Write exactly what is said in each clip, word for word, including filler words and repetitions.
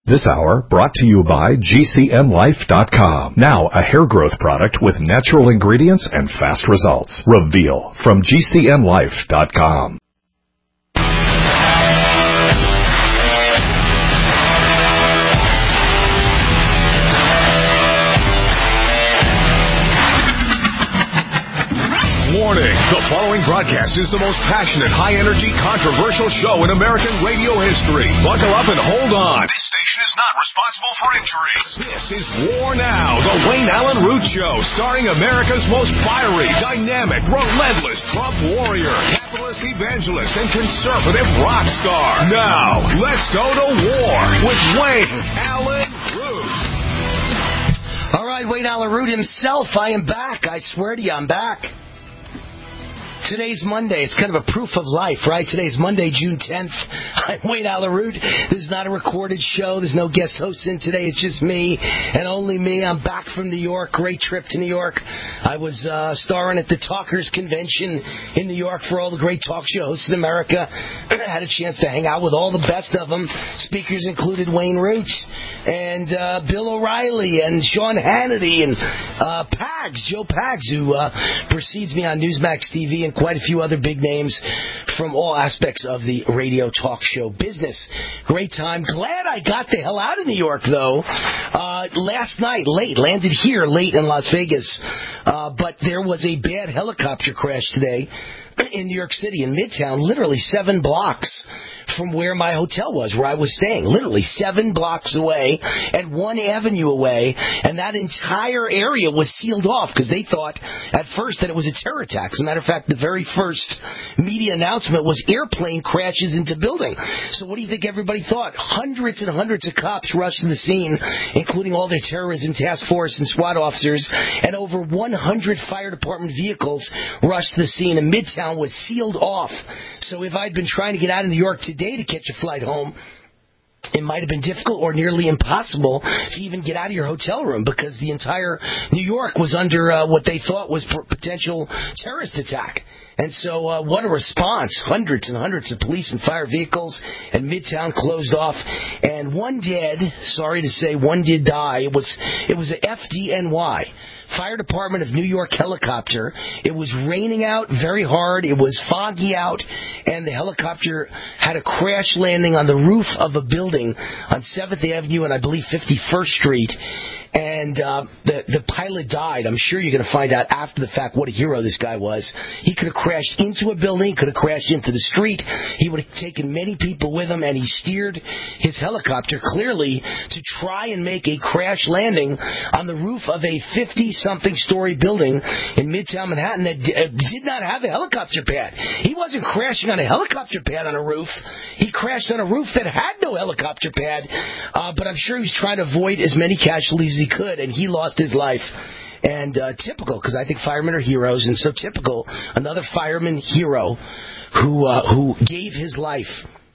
This hour brought to you by G C N Life dot com. Now a hair growth product with natural ingredients and fast results. Reveal from G C N Life dot com. Warning, the following broadcast is the most passionate, high-energy, controversial show in American radio history. Buckle up and hold on. This station is not responsible for injuries. This is War Now, the Wayne Allen Root Show, starring America's most fiery, dynamic, relentless Trump warrior, capitalist evangelist, and conservative rock star. Now, let's go to war with Wayne Allen Root. All right, Wayne Allen Root himself, I am back. I swear to you, I'm back. Today's Monday. It's kind of a proof of life, right? Today's Monday, June tenth. I'm Wayne Allen Root. This is not a recorded show. There's no guest hosts in today. It's just me and only me. I'm back from New York. Great trip to New York. I was uh, starring at the Talkers Convention in New York for all the great talk show hosts in America. I had a chance to hang out with all the best of them. Speakers included Wayne Root and uh, Bill O'Reilly and Sean Hannity and uh, Pags, Joe Pags, who uh, precedes me on Newsmax T V, and quite a few other big names from all aspects of the radio talk show business. Great time. Glad I got the hell out of New York, though. Uh, last night, late, landed here late in Las Vegas. Uh, but there was a bad helicopter crash today in New York City, in Midtown, literally seven blocks from where my hotel was, where I was staying, literally seven blocks away and one avenue away, and that entire area was sealed off because they thought at first that it was a terror attack. As a matter of fact, the very first media announcement was airplane crashes into building. So what do you think everybody thought? Hundreds and hundreds of cops rushed to the scene, including all their terrorism task force and SWAT officers, and over one hundred fire department vehicles rushed to the scene, and Midtown was sealed off. So if I'd been trying to get out of New York today to catch a flight home, it might have been difficult or nearly impossible to even get out of your hotel room because the entire New York was under uh, what they thought was a potential terrorist attack. And so uh, what a response. Hundreds and hundreds of police and fire vehicles, and Midtown closed off. And one dead, sorry to say, one did die. It was, it was a F D N Y. Fire Department of New York helicopter. It was raining out very hard. It was foggy out, and the helicopter had a crash landing on the roof of a building on seventh Avenue and I believe fifty-first Street. And uh, the the pilot died. I'm sure you're going to find out after the fact what a hero this guy was. He could have crashed into a building, could have crashed into the street. He would have taken many people with him, and he steered his helicopter clearly to try and make a crash landing on the roof of a fifty-something story building in Midtown Manhattan that d- did not have a helicopter pad. He wasn't crashing on a helicopter pad on a roof. He crashed on a roof that had no helicopter pad. Uh, but I'm sure he was trying to avoid as many casualties as he could, and he lost his life. And uh, typical, because I think firemen are heroes, and so typical, another fireman hero who uh, who gave his life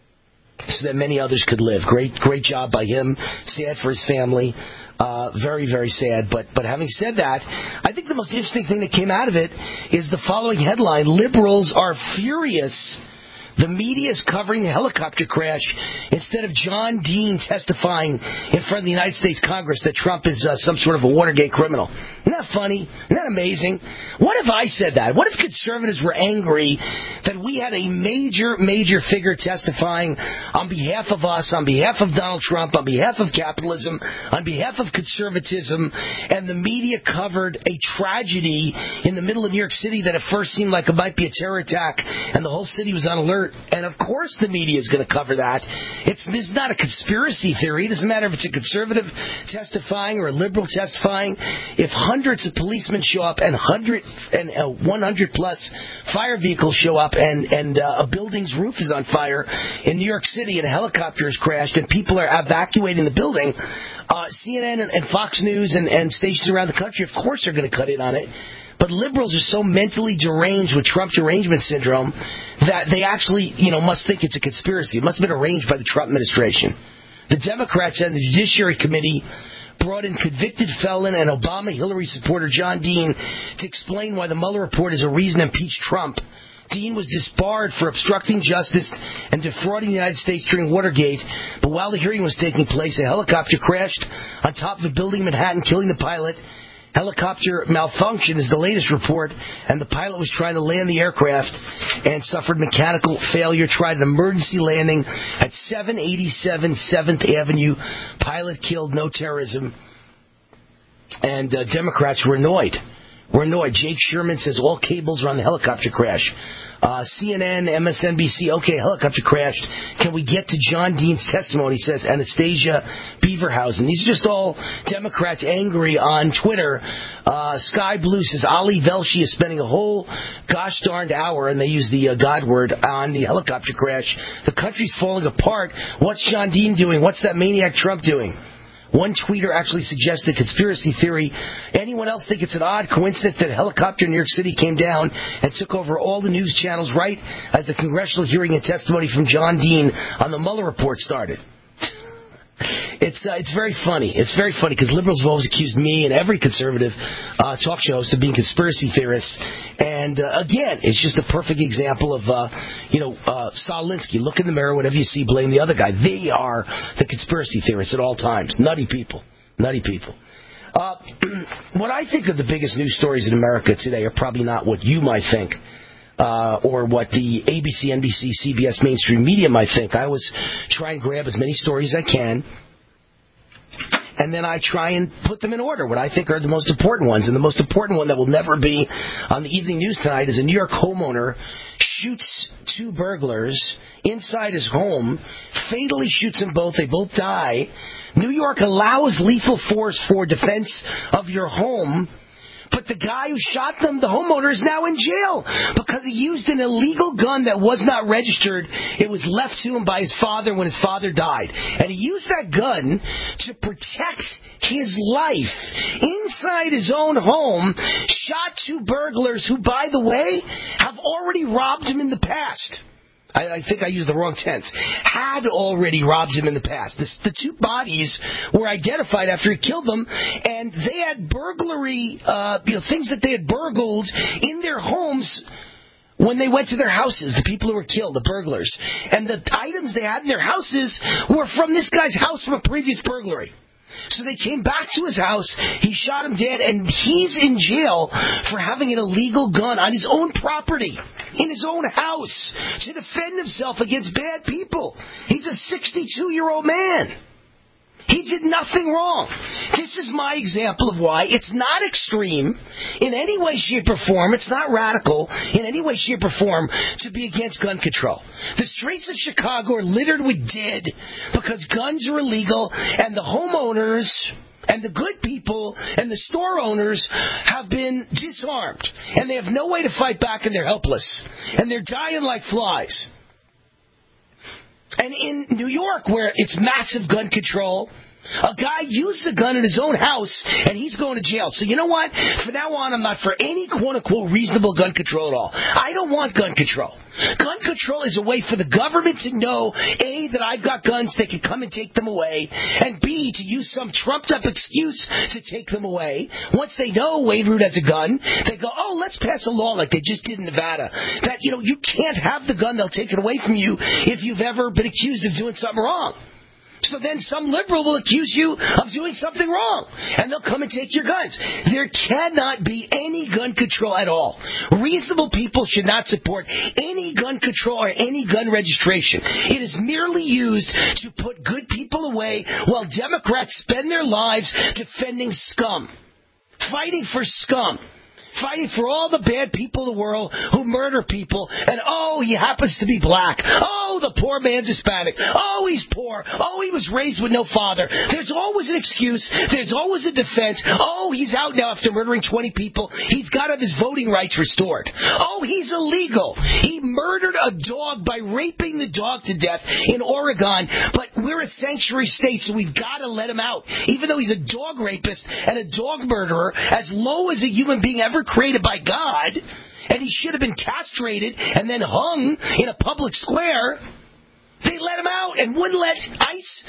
so that many others could live. Great, great job by him. Sad for his family. Uh, very, very sad. But but having said that, I think the most interesting thing that came out of it is the following headline: Liberals are furious. The media is covering the helicopter crash instead of John Dean testifying in front of the United States Congress that Trump is uh, some sort of a Watergate criminal. Isn't that funny? Isn't that amazing? What if I said that? What if conservatives were angry that we had a major, major figure testifying on behalf of us, on behalf of Donald Trump, on behalf of capitalism, on behalf of conservatism, and the media covered a tragedy in the middle of New York City that at first seemed like it might be a terror attack, and the whole city was on alert. And of course the media is going to cover that. It's this is not a conspiracy theory. It doesn't matter if it's a conservative testifying or a liberal testifying. If hundreds of policemen show up and hundred and uh, one hundred plus fire vehicles show up and and uh, a building's roof is on fire in New York City and a helicopter has crashed and people are evacuating the building, uh, C N N and, and Fox News and, and stations around the country, of course, are going to cut in on it. But liberals are so mentally deranged with Trump derangement syndrome that they actually, you know, must think it's a conspiracy. It must have been arranged by the Trump administration. The Democrats and the Judiciary Committee brought in convicted felon and Obama-Hillary supporter John Dean to explain why the Mueller report is a reason to impeach Trump. Dean was disbarred for obstructing justice and defrauding the United States during Watergate. But while the hearing was taking place, a helicopter crashed on top of a building in Manhattan, killing the pilot. Helicopter malfunction is the latest report, and the pilot was trying to land the aircraft and suffered mechanical failure, tried an emergency landing at seven eighty-seven seventh Avenue. Pilot killed, no terrorism. And uh, Democrats were annoyed. We're annoyed. Jake Sherman says all cables are on the helicopter crash. Uh, C N N, M S N B C, okay, helicopter crashed. Can we get to John Dean's testimony, says Anastasia Beaverhausen. These are just all Democrats angry on Twitter. Uh, Sky Blue says Ali Velshi is spending a whole gosh darned hour, and they use the uh, God word, on the helicopter crash. The country's falling apart. What's John Dean doing? What's that maniac Trump doing? One tweeter actually suggested conspiracy theory. Anyone else think it's an odd coincidence that a helicopter in New York City came down and took over all the news channels right as the congressional hearing and testimony from John Dean on the Mueller report started? It's uh, it's very funny. It's very funny because liberals have always accused me and every conservative uh, talk show host of being conspiracy theorists. And uh, again, it's just a perfect example of, uh, you know, uh, Saul Alinsky. Look in the mirror, whatever you see, blame the other guy. They are the conspiracy theorists at all times. Nutty people. Nutty people. Uh, what I think are the biggest news stories in America today are probably not what you might think. Uh, or what the A B C, N B C, C B S mainstream media might think. I always try and grab as many stories as I can, and then I try and put them in order, what I think are the most important ones. And the most important one that will never be on the evening news tonight is a New York homeowner shoots two burglars inside his home, fatally shoots them both. They both die. New York allows lethal force for defense of your home. But the guy who shot them, the homeowner, is now in jail because he used an illegal gun that was not registered. It was left to him by his father when his father died. And he used that gun to protect his life. Inside his own home, shot two burglars who, by the way, have already robbed him in the past. I, I think I used the wrong tense. Had already robbed him in the past. The, the two bodies were identified after he killed them, and they had burglary, uh, you know, things that they had burgled in their homes when they went to their houses, the people who were killed, the burglars. And the items they had in their houses were from this guy's house from a previous burglary. So they came back to his house, he shot him dead, and he's in jail for having an illegal gun on his own property, in his own house, to defend himself against bad people. He's a sixty-two-year-old man. He did nothing wrong. This is my example of why it's not extreme in any way, shape, or form. It's not radical in any way, shape, or form to be against gun control. The streets of Chicago are littered with dead because guns are illegal, and the homeowners and the good people and the store owners have been disarmed, and they have no way to fight back, and they're helpless, and they're dying like flies. And in New York, where it's massive gun control, a guy used a gun in his own house, and he's going to jail. So you know what? From now on, I'm not for any quote-unquote reasonable gun control at all. I don't want gun control. Gun control is a way for the government to know, A, that I've got guns, they can come and take them away, and B, to use some trumped-up excuse to take them away. Once they know Wayne Root has a gun, they go, oh, let's pass a law like they just did in Nevada, that, you know, you can't have the gun, they'll take it away from you if you've ever been accused of doing something wrong. So then some liberal will accuse you of doing something wrong, and they'll come and take your guns. There cannot be any gun control at all. Reasonable people should not support any gun control or any gun registration. It is merely used to put good people away while Democrats spend their lives defending scum, fighting for scum. Fighting for all the bad people in the world who murder people, and oh, he happens to be black. Oh, the poor man's Hispanic. Oh, he's poor. Oh, he was raised with no father. There's always an excuse. There's always a defense. Oh, he's out now after murdering twenty people. He's got to have his voting rights restored. Oh, he's illegal. He murdered a dog by raping the dog to death in Oregon, but we're a sanctuary state, so we've got to let him out. Even though he's a dog rapist and a dog murderer, as low as a human being ever created by God, and he should have been castrated and then hung in a public square, they let him out and wouldn't let ICE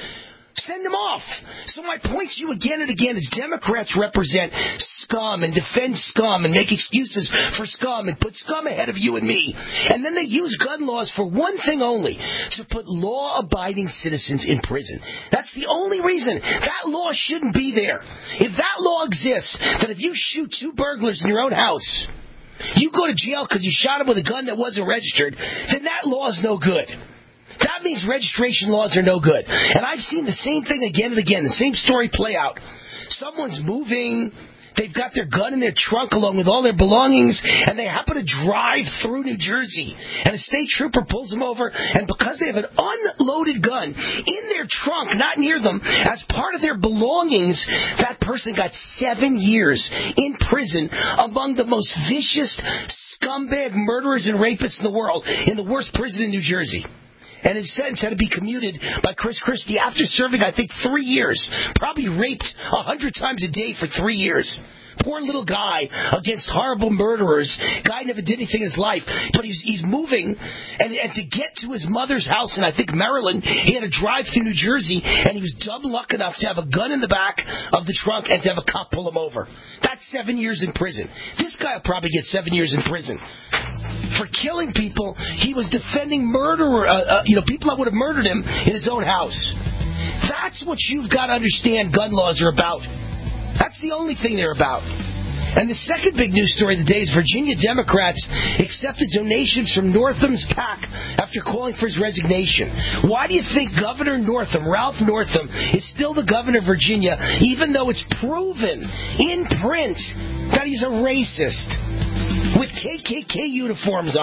Send them off. So my point to you again and again is Democrats represent scum and defend scum and make excuses for scum and put scum ahead of you and me. And then they use gun laws for one thing only, to put law-abiding citizens in prison. That's the only reason. That law shouldn't be there. If that law exists, that if you shoot two burglars in your own house, you go to jail because you shot them with a gun that wasn't registered, then that law is no good. That means registration laws are no good. And I've seen the same thing again and again, the same story play out. Someone's moving, they've got their gun in their trunk along with all their belongings, and they happen to drive through New Jersey. And a state trooper pulls them over, and because they have an unloaded gun in their trunk, not near them, as part of their belongings, that person got seven years in prison among the most vicious scumbag murderers and rapists in the world, in the worst prison in New Jersey. And his sentence had to be commuted by Chris Christie after serving, I think, three years. Probably raped a hundred times a day for three years. Poor little guy against horrible murderers. Guy never did anything in his life. But he's he's moving, and, and to get to his mother's house in, I think, Maryland, he had to drive through New Jersey, and he was dumb luck enough to have a gun in the back of the trunk and to have a cop pull him over. That's seven years in prison. This guy will probably get seven years in prison. For killing people, he was defending murderer, uh, uh, you know, people that would have murdered him in his own house. That's what you've got to understand gun laws are about. That's the only thing they're about. And the second big news story of the day is Virginia Democrats accepted donations from Northam's PAC after calling for his resignation. Why do you think Governor Northam, Ralph Northam, is still the governor of Virginia, even though it's proven in print that he's a racist with K K K uniforms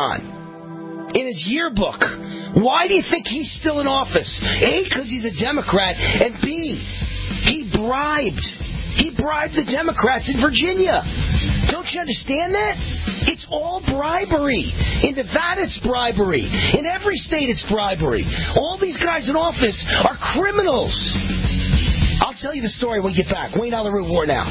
on in his yearbook? Why do you think he's still in office? A, because he's a Democrat, and B, he bribed. He bribed the Democrats in Virginia. Don't you understand that? It's all bribery. In Nevada, it's bribery. In every state, it's bribery. All these guys in office are criminals. I'll tell you the story when we get back. Wayne Allyn Root, War Now.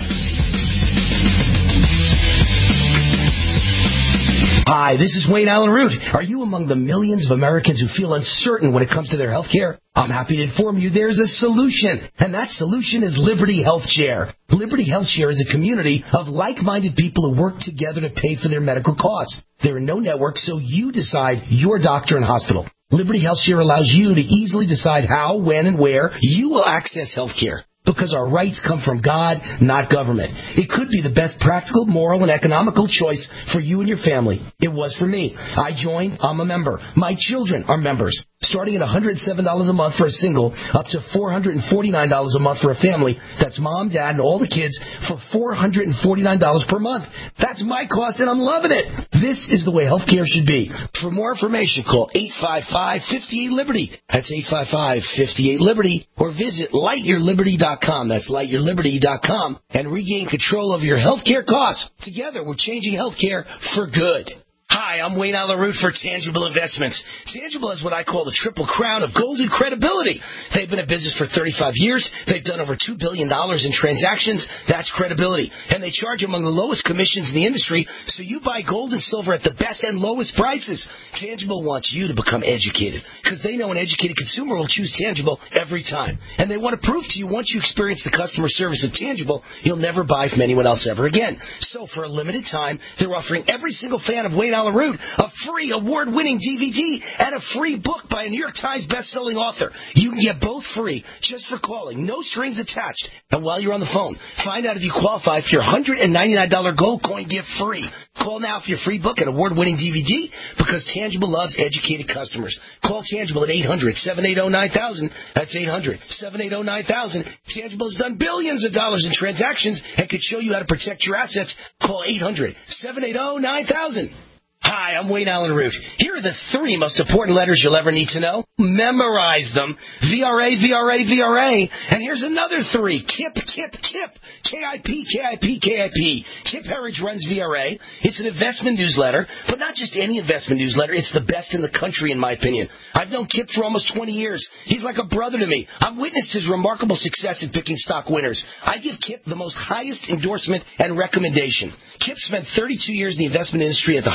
Hi, this is Wayne Allyn Root. Are you among the millions of Americans who feel uncertain when it comes to their health care? I'm happy to inform you there's a solution, and that solution is Liberty Health Share. Liberty Health Share is a community of like-minded people who work together to pay for their medical costs. There are no networks, so you decide your doctor and hospital. Liberty Health Share allows you to easily decide how, when, and where you will access health care. Because our rights come from God, not government. It could be the best practical, moral, and economical choice for you and your family. It was for me. I joined. I'm a member. My children are members. Starting at one hundred seven dollars a month for a single, up to four hundred forty-nine dollars a month for a family. That's mom, dad, and all the kids for four hundred forty-nine dollars per month. That's my cost, and I'm loving it. This is the way healthcare should be. For more information, call eight five five, five eight, Liberty. That's eight five five, five eight, Liberty. Or visit light your liberty dot com. That's light your liberty dot com. And regain control of your healthcare costs. Together, we're changing healthcare for good. Hi, I'm Wayne Allyn Root for Tangible Investments. Tangible is what I call the triple crown of golden credibility. They've been in business for thirty-five years. They've done over two billion dollars in transactions. That's credibility. And they charge among the lowest commissions in the industry, so you buy gold and silver at the best and lowest prices. Tangible wants you to become educated, because they know an educated consumer will choose Tangible every time. And they want to prove to you, once you experience the customer service of Tangible, you'll never buy from anyone else ever again. So for a limited time, they're offering every single fan of Wayne Allyn Root a free award-winning D V D and a free book by a New York Times best-selling author. You can get both free just for calling. No strings attached. And while you're on the phone, find out if you qualify for your one hundred ninety-nine dollars gold coin gift free. Call now for your free book and award-winning D V D, because Tangible loves educated customers. Call Tangible at eight hundred, seven eight zero, nine thousand. That's eight hundred, seven eight zero, nine thousand. Tangible has done billions of dollars in transactions and could show you how to protect your assets. Call eight hundred, seven eight zero, nine thousand. Hi, I'm Wayne Allyn Root. Here are the three most important letters you'll ever need to know. Memorize them. V R A, V R A, V R A. And here's another three. KIP, KIP, KIP. K I P, K I P, K I P. Kip Herridge runs V R A. It's an investment newsletter, but not just any investment newsletter. It's the best in the country, in my opinion. I've known Kip for almost twenty years. He's like a brother to me. I've witnessed his remarkable success in picking stock winners. I give Kip the most highest endorsement and recommendation. Kip spent thirty-two years in the investment industry at the highest level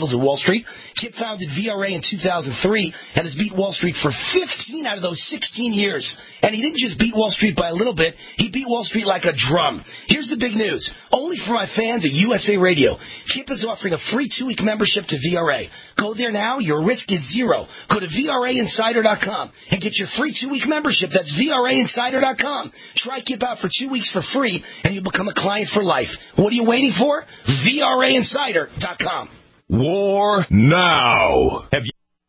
levels of Wall Street. Kip founded V R A in two thousand three and has beat Wall Street for fifteen out of those sixteen years. And he didn't just beat Wall Street by a little bit. He beat Wall Street like a drum. Here's the big news. Only for my fans at U S A Radio, Kip is offering a free two-week membership to V R A. Go there now. Your risk is zero. Go to V R A insider dot com and get your free two-week membership. That's V R A insider dot com. Try Kip out for two weeks for free, and you'll become a client for life. What are you waiting for? V R A insider dot com. War now. Have you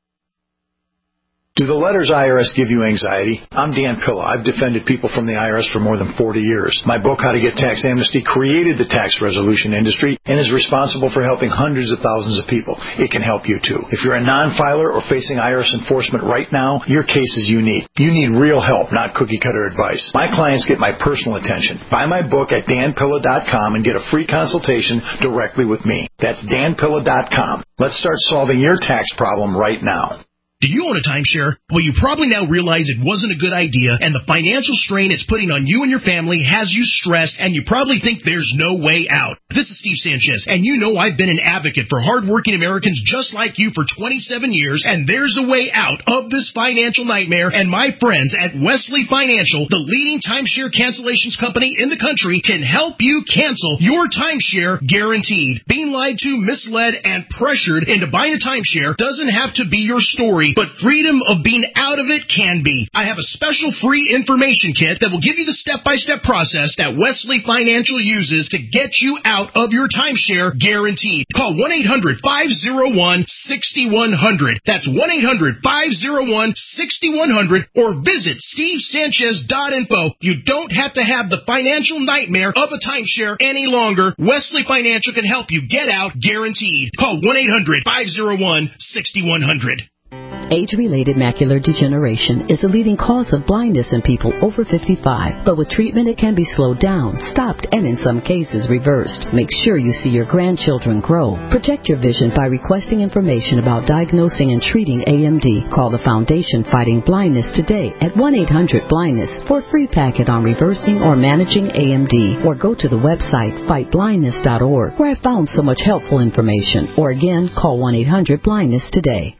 Do the letters I R S give you anxiety? I'm Dan Pilla. I've defended people from the I R S for more than forty years. My book, How to Get Tax Amnesty, created the tax resolution industry and is responsible for helping hundreds of thousands of people. It can help you, too. If you're a non-filer or facing I R S enforcement right now, your case is unique. You need real help, not cookie-cutter advice. My clients get my personal attention. Buy my book at dan pilla dot com and get a free consultation directly with me. That's dan pilla dot com. Let's start solving your tax problem right now. Do you own a timeshare? Well, you probably now realize it wasn't a good idea, and the financial strain it's putting on you and your family has you stressed, and you probably think there's no way out. This is Steve Sanchez, and you know I've been an advocate for hardworking Americans just like you for twenty-seven years, and there's a way out of this financial nightmare, and my friends at Wesley Financial, the leading timeshare cancellations company in the country, can help you cancel your timeshare guaranteed. Being lied to, misled, and pressured into buying a timeshare doesn't have to be your story, but freedom of being out of it can be. I have a special free information kit that will give you the step-by-step process that Wesley Financial uses to get you out of your timeshare guaranteed. Call one eight hundred five oh one six one zero zero. That's one eight hundred five oh one six one zero zero or visit steve sanchez dot info. You don't have to have the financial nightmare of a timeshare any longer. Wesley Financial can help you get out guaranteed. Call one eight hundred five oh one six one zero zero. Age-related macular degeneration is the leading cause of blindness in people over fifty-five. But with treatment, it can be slowed down, stopped, and in some cases reversed. Make sure you see your grandchildren grow. Protect your vision by requesting information about diagnosing and treating A M D. Call the Foundation Fighting Blindness today at one eight hundred blindness for a free packet on reversing or managing A M D. Or go to the website fight blindness dot org, where I found so much helpful information. Or again, call one eight hundred blindness today.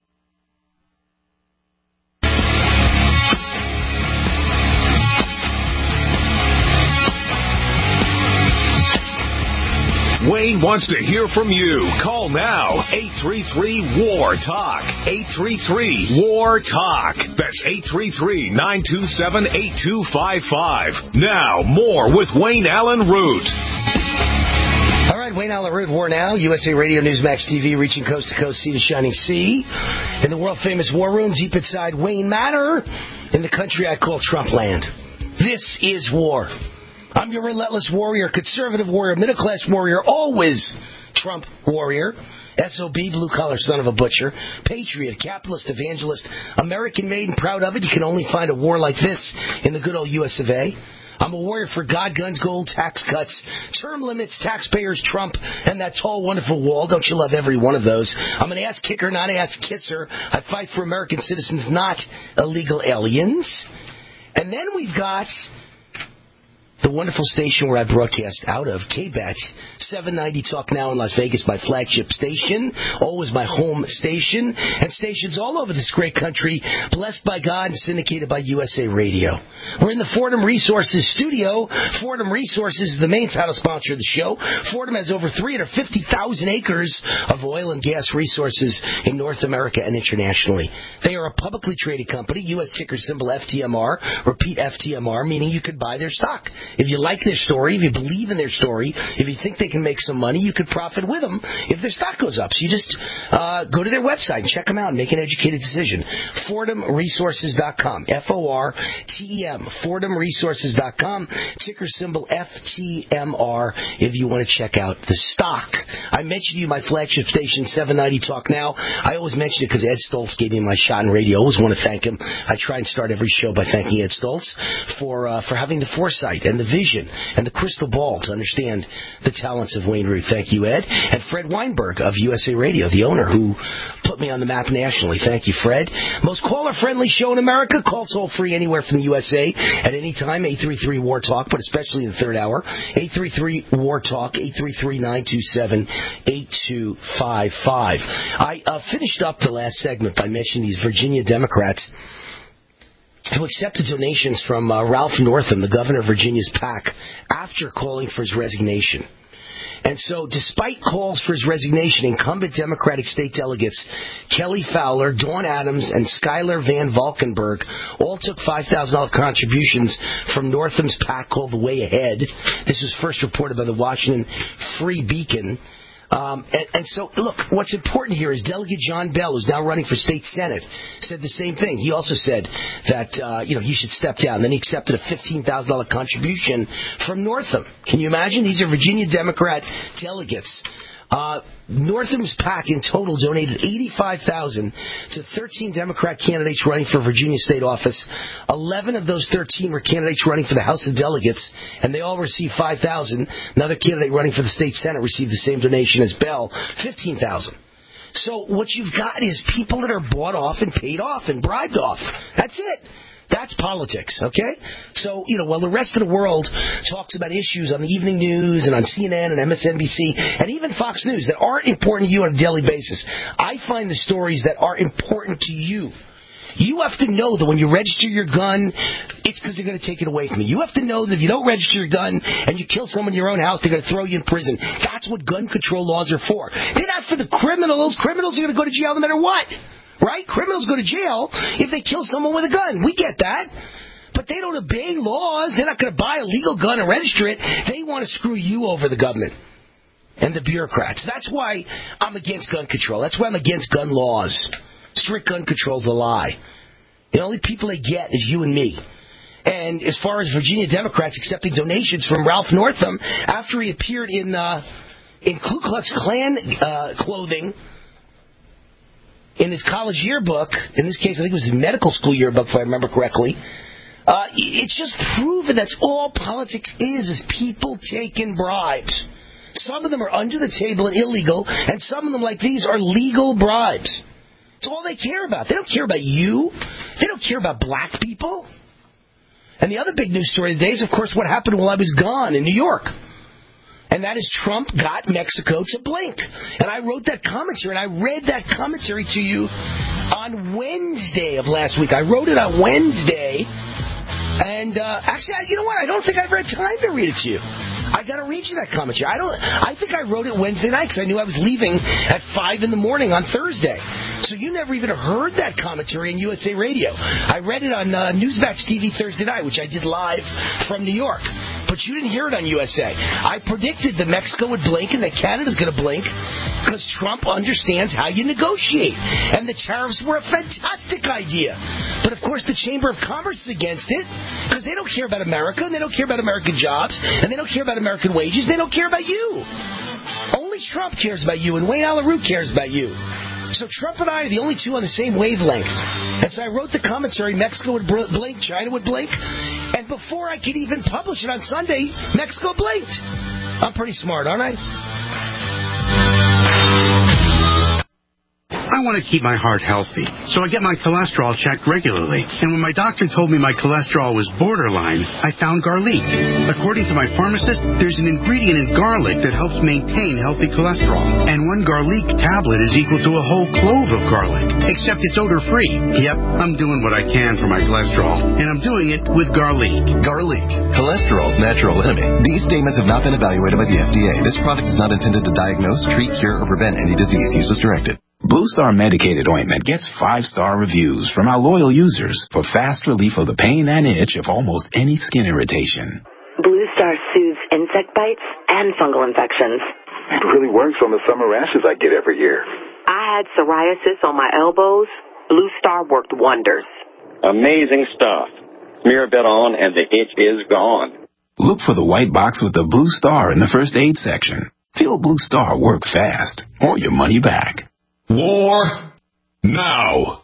Wayne wants to hear from you. Call now. eight three three W A R T A L K. eight three three W A R T A L K. That's eight three three nine two seven eight two five five. Now, more with Wayne Allen Root. All right, Wayne Allen Root, War Now, U S A Radio, Newsmax T V, reaching coast to coast, sea to shining sea. In the world-famous War Room, deep inside Wayne Manor, in the country I call Trump land. This is war. I'm your relentless warrior, conservative warrior, middle-class warrior, always Trump warrior, S O B, blue-collar son of a butcher, patriot, capitalist, evangelist, American-made and proud of it. You can only find a war like this in the good old U S of A. I'm a warrior for God, guns, gold, tax cuts, term limits, taxpayers, Trump, and that tall, wonderful wall. Don't you love every one of those? I'm an ass kicker, not an ass kisser. I fight for American citizens, not illegal aliens. And then we've got the wonderful station where I broadcast out of, K B A T, seven ninety Talk Now in Las Vegas, my flagship station, always my home station, and stations all over this great country, blessed by God and syndicated by U S A Radio. We're in the Fordham Resources studio. Fordham Resources is the main title sponsor of the show. Fordham has over three hundred fifty thousand acres of oil and gas resources in North America and internationally. They are a publicly traded company, U S ticker symbol F T M R, repeat F T M R, meaning you could buy their stock. If you like their story, if you believe in their story, if you think they can make some money, you could profit with them if their stock goes up. So you just uh, go to their website and check them out and make an educated decision. Fordham Resources dot com, F O R T E M, Fordham Resources dot com, ticker symbol F T M R if you want to check out the stock. I mentioned to you my flagship station, seven ninety Talk Now. I always mention it because Ed Stoltz gave me my shot in radio. I always want to thank him. I try and start every show by thanking Ed Stoltz for uh, for having the foresight and the the vision and the crystal ball to understand the talents of Wayne Root. Thank you, Ed. And Fred Weinberg of U S A Radio, the owner who put me on the map nationally. Thank you, Fred. Most caller-friendly show in America. Call toll-free anywhere from the U S A at any time, eight three three, W A R, TALK, but especially in the third hour, eight three three, W A R, TALK, eight three three, nine two seven, eight two five five. I uh, finished up the last segment by mentioning these Virginia Democrats who accepted donations from uh, Ralph Northam, the governor of Virginia's PAC, after calling for his resignation. And so, despite calls for his resignation, incumbent Democratic state delegates Kelly Fowler, Dawn Adams, and Skylar Van Valkenburg all took five thousand dollars contributions from Northam's PAC called The Way Ahead. This was first reported by the Washington Free Beacon. Um, and, and so, look, what's important here is Delegate John Bell, who's now running for state senate, said the same thing. He also said that, uh, you know, he should step down. Then he accepted a fifteen thousand dollars contribution from Northam. Can you imagine? These are Virginia Democrat delegates. Uh, Northam's PAC in total donated eighty-five thousand dollars to thirteen Democrat candidates running for Virginia state office. eleven of those thirteen were candidates running for the House of Delegates, and they all received five thousand dollars. Another candidate running for the state Senate received the same donation as Bell, fifteen thousand dollars. So what you've got is people that are bought off and paid off and bribed off. That's it. That's politics, okay? So, you know, while the rest of the world talks about issues on the evening news and on C N N and M S N B C and even Fox News that aren't important to you on a daily basis, I find the stories that are important to you. You have to know that when you register your gun, it's because they're going to take it away from you. You have to know that if you don't register your gun and you kill someone in your own house, they're going to throw you in prison. That's what gun control laws are for. They're not for the criminals. Criminals are going to go to jail no matter what. Right? Criminals go to jail if they kill someone with a gun. We get that. But they don't obey laws. They're not going to buy a legal gun and register it. They want to screw you over, the government and the bureaucrats. That's why I'm against gun control. That's why I'm against gun laws. Strict gun control is a lie. The only people they get is you and me. And as far as Virginia Democrats accepting donations from Ralph Northam after he appeared in uh, in Ku Klux Klan uh, clothing in his college yearbook, in this case I think it was his medical school yearbook if I remember correctly, uh, it's just proven that's all politics is, is people taking bribes. Some of them are under the table and illegal, and some of them, like these, are legal bribes. It's all they care about. They don't care about you. They don't care about black people. And the other big news story today is, of course, what happened while I was gone in New York. And that is Trump got Mexico to blink. And I wrote that commentary, and I read that commentary to you on Wednesday of last week. I wrote it on Wednesday. And uh, actually, you know what? I don't think I've had time to read it to you. I got to read you that commentary. I don't. I think I wrote it Wednesday night because I knew I was leaving at five in the morning on Thursday. So you never even heard that commentary on U S A Radio. I read it on uh, Newsmax T V Thursday night, which I did live from New York. But you didn't hear it on U S A. I predicted that Mexico would blink and that Canada's going to blink because Trump understands how you negotiate. And the tariffs were a fantastic idea. But, of course, the Chamber of Commerce is against it because they don't care about America and they don't care about American jobs and they don't care about American wages. They don't care about you. Only Trump cares about you and Wayne Alaroot cares about you. So Trump and I are the only two on the same wavelength. And so I wrote the commentary, Mexico would blink, China would blink. And before I could even publish it on Sunday, Mexico blinked. I'm pretty smart, aren't I? I want to keep my heart healthy, so I get my cholesterol checked regularly. And when my doctor told me my cholesterol was borderline, I found garlic. According to my pharmacist, there's an ingredient in garlic that helps maintain healthy cholesterol. And one garlic tablet is equal to a whole clove of garlic, except it's odor-free. Yep, I'm doing what I can for my cholesterol, and I'm doing it with garlic. Garlic, cholesterol's natural enemy. These statements have not been evaluated by the F D A. This product is not intended to diagnose, treat, cure, or prevent any disease. Use as directed. Blue Star Medicated Ointment gets five-star reviews from our loyal users for fast relief of the pain and itch of almost any skin irritation. Blue Star soothes insect bites and fungal infections. It really works on the summer rashes I get every year. I had psoriasis on my elbows. Blue Star worked wonders. Amazing stuff. Smear a bit on and the itch is gone. Look for the white box with the Blue Star in the first aid section. Feel Blue Star work fast or your money back. War now.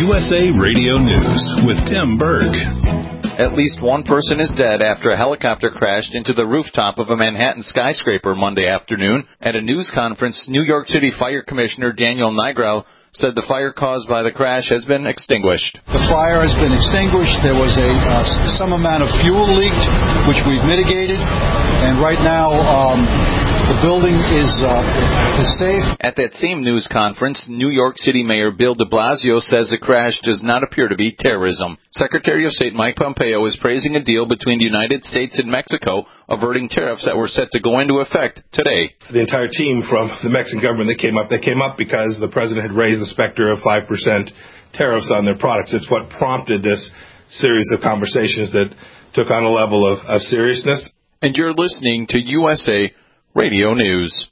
U S A Radio News with Tim Berg. At least one person is dead after a helicopter crashed into the rooftop of a Manhattan skyscraper Monday afternoon. At a news conference, New York City Fire Commissioner Daniel Nigro said the fire caused by the crash has been extinguished. The fire has been extinguished. There was a uh, some amount of fuel leaked, which we've mitigated, and right now um, the building is uh, is safe. At that same news conference, New York City Mayor Bill de Blasio says the crash does not appear to be terrorism. Secretary of State Mike Pompeo is praising a deal between the United States and Mexico averting tariffs that were set to go into effect today. The entire team from the Mexican government that came up, they came up because the president had raised the specter of five percent tariffs on their products. It's what prompted this series of conversations that took on a level of, of seriousness. And you're listening to U S A Radio News.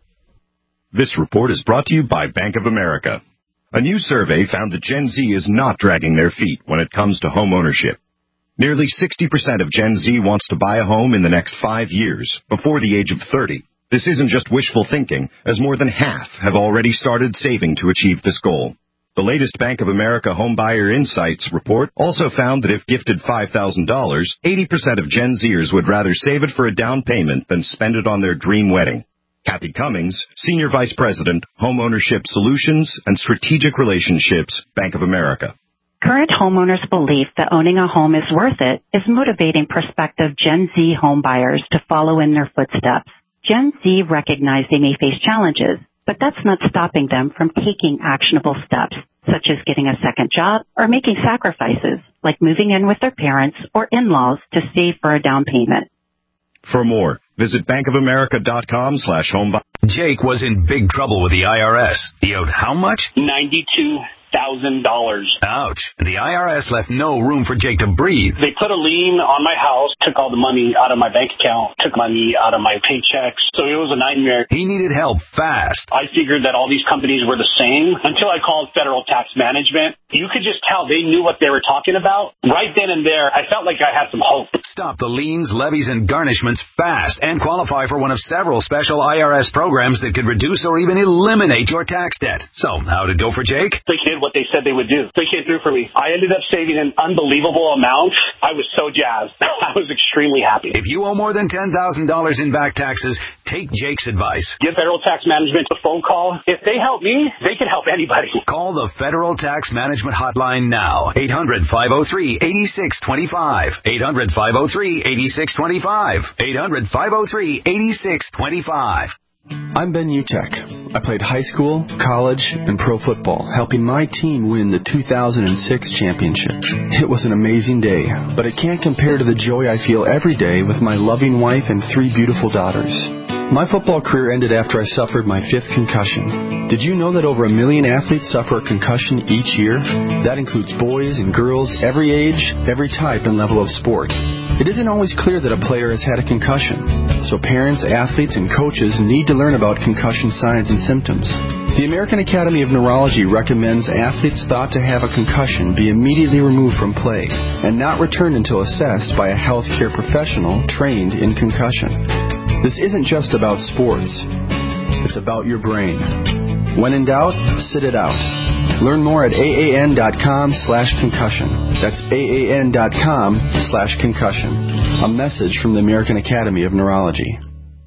This report is brought to you by Bank of America. A new survey found that Gen Z is not dragging their feet when it comes to home ownership. Nearly sixty percent of Gen Z wants to buy a home in the next five years, before the age of thirty. This isn't just wishful thinking, as more than half have already started saving to achieve this goal. The latest Bank of America Homebuyer Insights report also found that if gifted five thousand dollars, eighty percent of Gen Zers would rather save it for a down payment than spend it on their dream wedding. Kathy Cummings, Senior Vice President, Homeownership Solutions and Strategic Relationships, Bank of America. Current homeowners' belief that owning a home is worth it is motivating prospective Gen Z home buyers to follow in their footsteps. Gen Z recognize they may face challenges, but that's not stopping them from taking actionable steps, such as getting a second job or making sacrifices, like moving in with their parents or in-laws to save for a down payment. For more, visit bankofamerica.com slash homebuy. Jake was in big trouble with the I R S. He owed how much? ninety-two thousand dollars. Ouch. The I R S left no room for Jake to breathe. They put a lien on my house, took all the money out of my bank account, took money out of my paychecks. So it was a nightmare. He needed help fast. I figured that all these companies were the same until I called Federal Tax Management. You could just tell they knew what they were talking about. Right then and there, I felt like I had some hope. Stop the liens, levies, and garnishments fast and qualify for one of several special I R S programs that could reduce or even eliminate your tax debt. So, how'd it go for Jake? They did what they said they would do. They came through for me. I ended up saving an unbelievable amount. I was so jazzed. I was extremely happy. If you owe more than ten thousand dollars in back taxes, take Jake's advice. Give Federal Tax Management a phone call. If they help me, they can help anybody. Call the Federal Tax Management Hotline now. eight hundred, five oh three, eight six two five. eight hundred, five oh three, eight six two five. eight hundred, five oh three, eight six two five. I'm Ben Utek. I played high school, college, and pro football, helping my team win the two thousand six championship. It was an amazing day, but it can't compare to the joy I feel every day with my loving wife and three beautiful daughters. My football career ended after I suffered my fifth concussion. Did you know that over a million athletes suffer a concussion each year? That includes boys and girls, every age, every type and level of sport. It isn't always clear that a player has had a concussion, so parents, athletes, and coaches need to learn about concussion signs and symptoms. The American Academy of Neurology recommends athletes thought to have a concussion be immediately removed from play and not returned until assessed by a healthcare professional trained in concussion. This isn't just about sports. It's about your brain. When in doubt, sit it out. Learn more at aan.com slash concussion. That's aan.com slash concussion. A message from the American Academy of Neurology.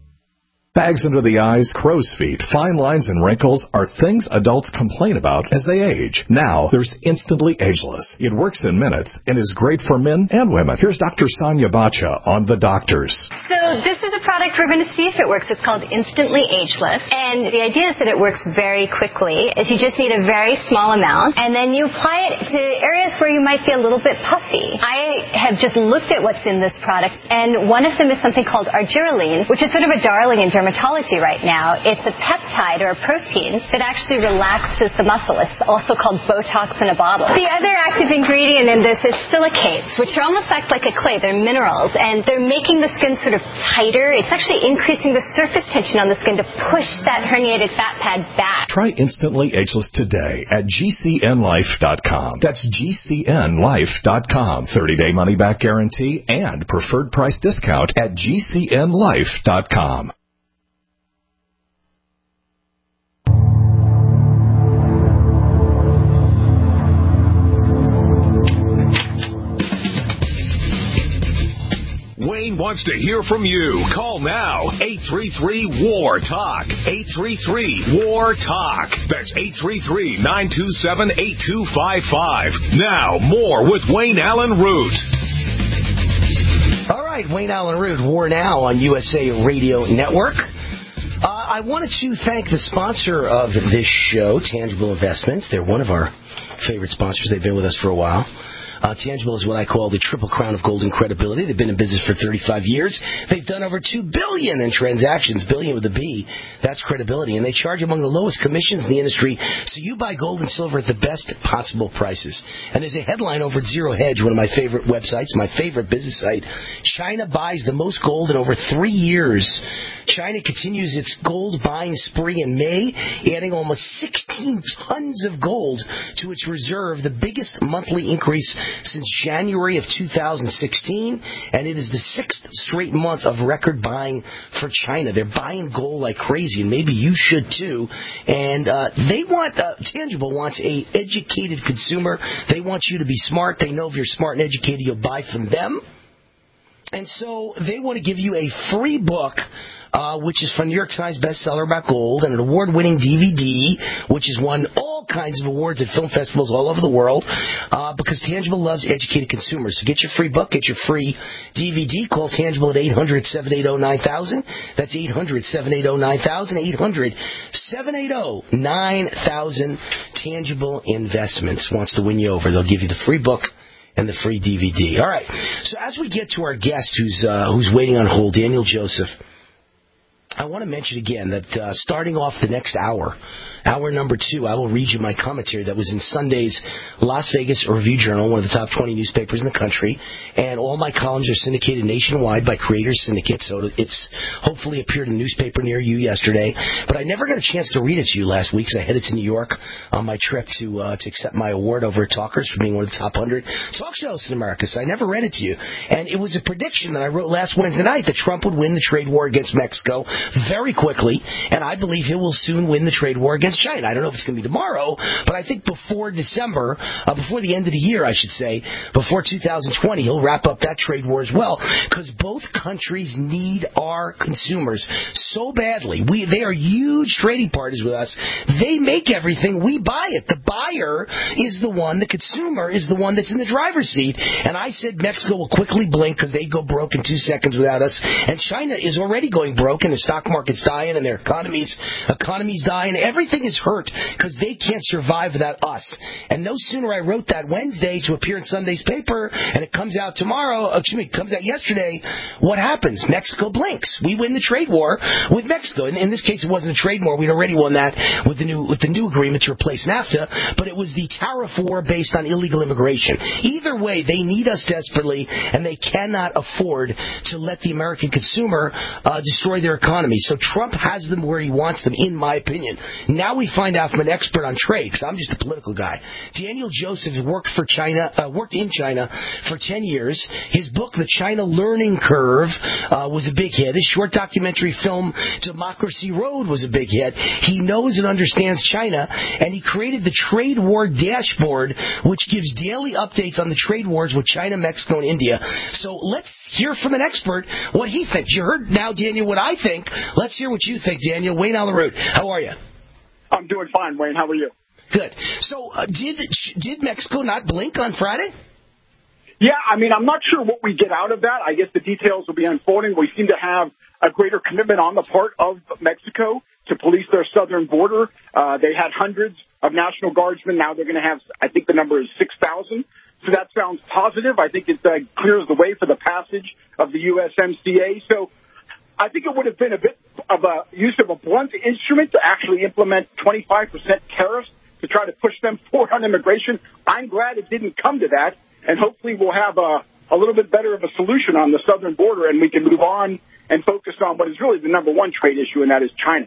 Bags under the eyes, crow's feet, fine lines, and wrinkles are things adults complain about as they age. Now, there's Instantly Ageless. It works in minutes and is great for men and women. Here's Doctor Sonia Bacha on The Doctors. So this is a product we're going to see if it works. It's called Instantly Ageless. And the idea is that it works very quickly. Is you just need a very small amount, and then you apply it to areas where you might be a little bit puffy. I have just looked at what's in this product, and one of them is something called argireline, which is sort of a darling in dermatology right now. It's a peptide or a protein that actually relaxes the muscle. It's also called Botox in a bottle. The other active ingredient in this is silicates, which are almost act like a clay. They're minerals, and they're making the skin sort of tighter. It's actually increasing the surface tension on the skin to push that herniated fat pad back. Try Instantly Ageless today at G C N life dot com. That's G C N life dot com. thirty-day money-back guarantee and preferred price discount at G C N life dot com. wants to hear from you. Call now. eight three three, W A R, TALK. eight three three, W A R, TALK. That's eight three three, nine two seven, eight two five five. Now, more with Wayne Allen Root. All right, Wayne Allen Root, War Now on U S A Radio Network. Uh, I wanted to thank the sponsor of this show, Tangible Investments. They're one of our favorite sponsors. They've been with us for a while. Uh, Tangible is what I call the triple crown of golden credibility. They've been in business for thirty-five years. They've done over two billion dollars in transactions, billion with a B. That's credibility. And they charge among the lowest commissions in the industry, so you buy gold and silver at the best possible prices. And there's a headline over at Zero Hedge, one of my favorite websites, my favorite business site. China buys the most gold in over three years. China continues its gold buying spree in May, adding almost sixteen tons of gold to its reserve, the biggest monthly increase since January of two thousand sixteen, and it is the sixth straight month of record buying for China. They're buying gold like crazy, and maybe you should too. And uh, they want, uh, Tangible wants a educated consumer. They want you to be smart. They know if you're smart and educated, you'll buy from them. And so they want to give you a free book, Uh, which is from New York Times bestseller about gold, and an award-winning D V D, which has won all kinds of awards at film festivals all over the world, uh, because Tangible loves educated consumers. So get your free book, get your free D V D. Call Tangible at eight hundred, seven eight zero, nine thousand. That's eight hundred, seven eight zero, nine thousand. eight hundred, seven eight zero, nine thousand. Tangible Investments wants to win you over. They'll give you the free book and the free D V D. All right. So as we get to our guest who's uh, who's waiting on hold, Daniel Joseph, I want to mention again that uh, starting off the next hour, hour number two, I will read you my commentary that was in Sunday's Las Vegas Review-Journal, one of the top twenty newspapers in the country. And all my columns are syndicated nationwide by Creators Syndicate, so it's hopefully appeared in a newspaper near you yesterday. But I never got a chance to read it to you last week because I headed to New York on my trip to uh, to accept my award over at Talkers for being one of the top one hundred talk shows in America, so I never read it to you. And it was a prediction that I wrote last Wednesday night that Trump would win the trade war against Mexico very quickly, and I believe he will soon win the trade war against China. I don't know if it's going to be tomorrow, but I think before December, uh, before the end of the year, I should say, before two thousand twenty, he'll wrap up that trade war as well, because both countries need our consumers so badly. We, they are huge trading partners with us. They make everything. We buy it. The buyer is the one, the consumer is the one that's in the driver's seat. And I said Mexico will quickly blink because they go broke in two seconds without us. And China is already going broke, and the stock market's dying, and their economies, economy's dying. Everything is hurt because they can't survive without us. And no sooner I wrote that Wednesday to appear in Sunday's paper, and it comes out tomorrow, excuse me, it comes out yesterday, what happens? Mexico blinks. We win the trade war with Mexico. And in this case, it wasn't a trade war. We'd already won that with the new with the new agreement to replace NAFTA, but it was the tariff war based on illegal immigration. Either way, they need us desperately, and they cannot afford to let the American consumer uh, destroy their economy. So Trump has them where he wants them, in my opinion. Now we find out from an expert on trade, because I'm just a political guy. Daniel Joseph worked for China, uh, worked in China for ten years. His book, The China Learning Curve, uh, was a big hit. His short documentary film, Democracy Road, was a big hit. He knows and understands China, and he created the Trade War Dashboard, which gives daily updates on the trade wars with China, Mexico, and India. So let's hear from an expert what he thinks. You heard now, Daniel, what I think. Let's hear what you think, Daniel. Wayne Allen Root, how are you? I'm doing fine, Wayne. How are you? Good. So uh, did did Mexico not blink on Friday? Yeah, I mean, I'm not sure what we get out of that. I guess the details will be unfolding. We seem to have a greater commitment on the part of Mexico to police their southern border. Uh, they had hundreds of National Guardsmen. Now they're going to have, I think the number is six thousand. So that sounds positive. I think it uh, clears the way for the passage of the U S M C A. So I think it would have been a bit of a use of a blunt instrument to actually implement twenty-five percent tariffs to try to push them forward on immigration. I'm glad it didn't come to that, and hopefully we'll have a, a little bit better of a solution on the southern border, and we can move on and focus on what is really the number one trade issue, and that is China.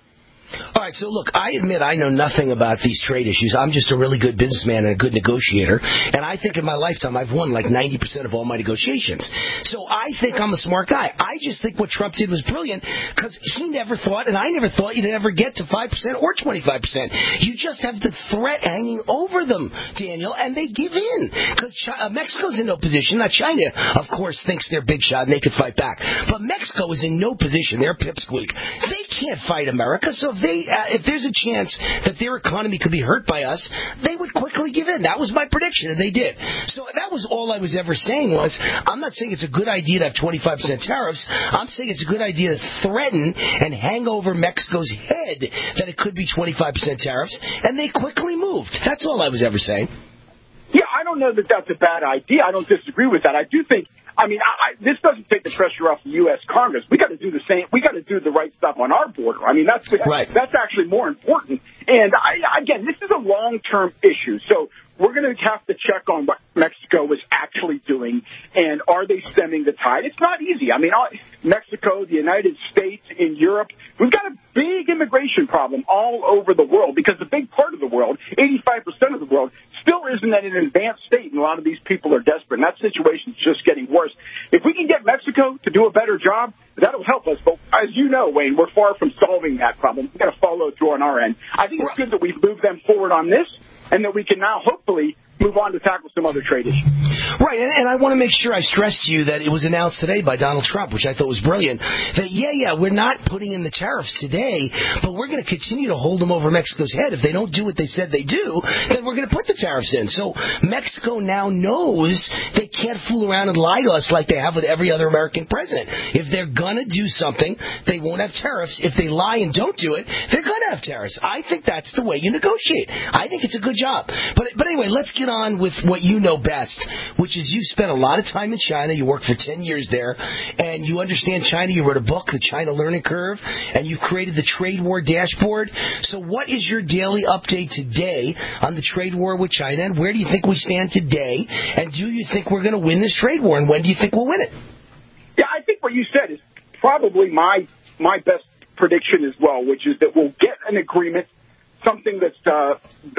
All right, so look, I admit I know nothing about these trade issues. I'm just a really good businessman and a good negotiator, and I think in my lifetime I've won like ninety percent of all my negotiations. So I think I'm a smart guy. I just think what Trump did was brilliant because he never thought, and I never thought you'd ever get to five percent or twenty-five percent. You just have the threat hanging over them, Daniel, and they give in because uh, Mexico's in no position. Now, China, of course, thinks they're big shot and they could fight back, but Mexico is in no position. They're pipsqueak. They can't fight America, so if they uh, if there's a chance that their economy could be hurt by us, they would quickly give in. That was my prediction, and they did. So that was all I was ever saying was, I'm not saying it's a good idea to have twenty-five percent tariffs. I'm saying it's a good idea to threaten and hang over Mexico's head that it could be twenty-five percent tariffs, and they quickly moved. That's all I was ever saying. Yeah, I don't know that that's a bad idea. I don't disagree with that. I do think, I mean, I, I, this doesn't take the pressure off the U S Congress. We got to do the same. We got to do the right stuff on our border. I mean, that's right. That's actually more important. And I, again, this is a long-term issue. So we're going to have to check on what Mexico is actually doing, and are they stemming the tide? It's not easy. I mean, Mexico, the United States, in Europe, we've got a big immigration problem all over the world because a big part of the world, eighty-five percent of the world, still isn't at an advanced state, and a lot of these people are desperate, and that situation's just getting worse. If we can get Mexico to do a better job, that'll help us. But as you know, Wayne, we're far from solving that problem. We've got to follow through on our end. I think it's good that we've moved them forward on this, and that we can now hopefully move on to tackle some other trade issues. Right, and, and I want to make sure I stress to you that it was announced today by Donald Trump, which I thought was brilliant, that, yeah, yeah, we're not putting in the tariffs today, but we're going to continue to hold them over Mexico's head. If they don't do what they said they do, then we're going to put the tariffs in. So Mexico now knows they can't fool around and lie to us like they have with every other American president. If they're going to do something, they won't have tariffs. If they lie and don't do it, they're going to have tariffs. I think that's the way you negotiate. I think it's a good job. But, but anyway, let's get on with what you know best, which is you spent a lot of time in China. You worked for ten years there, and you understand China. You wrote a book, The China Learning Curve, and you've created the Trade War Dashboard. So what is your daily update today on the trade war with China, and where do you think we stand today, and do you think we're going to win this trade war, and when do you think we'll win it? Yeah, I think what you said is probably my my best prediction as well, which is that we'll get an agreement, something that's uh,